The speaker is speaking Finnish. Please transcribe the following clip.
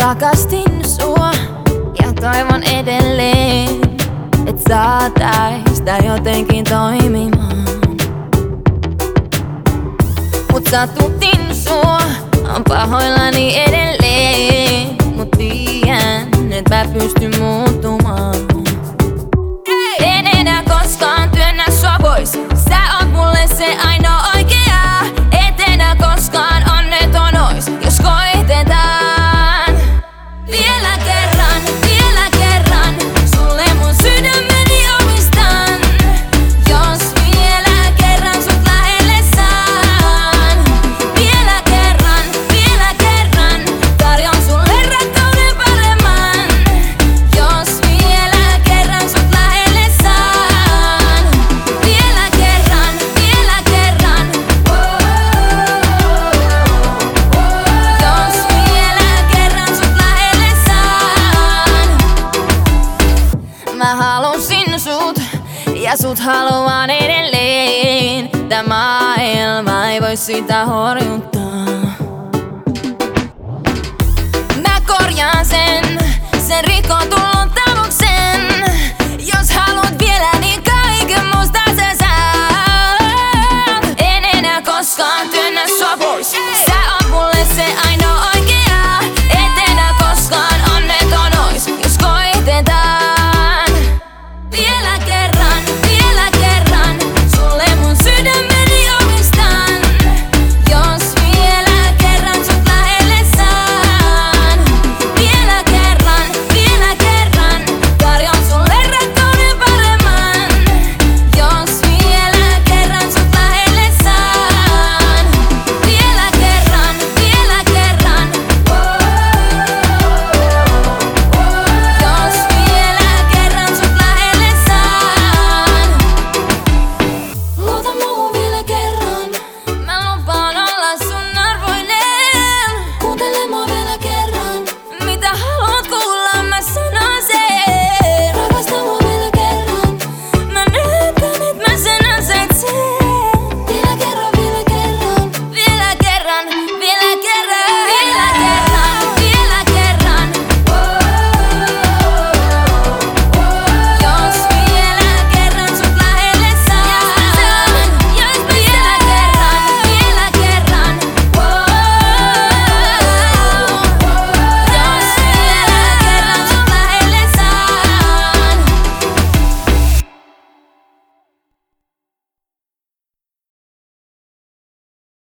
rakastin sua ja toivon edelleen, et saatais tää jotenkin toimimaan. Mut satutin sua, on pahoillani edelleen. Mut tiedän, et mä pystyn muuttumaan. En enää koskaan työnnä sua pois. Sä oot mulle se ainoa oikea. Et enää koskaan onneton ois, jos koitetaan. Vielä kerran, sulle mun sydämeni omistan. Jos vielä kerran sut lähelle saan. Vielä kerran, tarjon sulle rakkauden paremman. Jos vielä kerran sut lähelle saan. Vielä kerran, jos vielä kerran sut lähelle saan. Mä halusin sut ja sut haluan edelleen. Tää maailma ei voi sitä horjuttaa. Mä korjaan sen.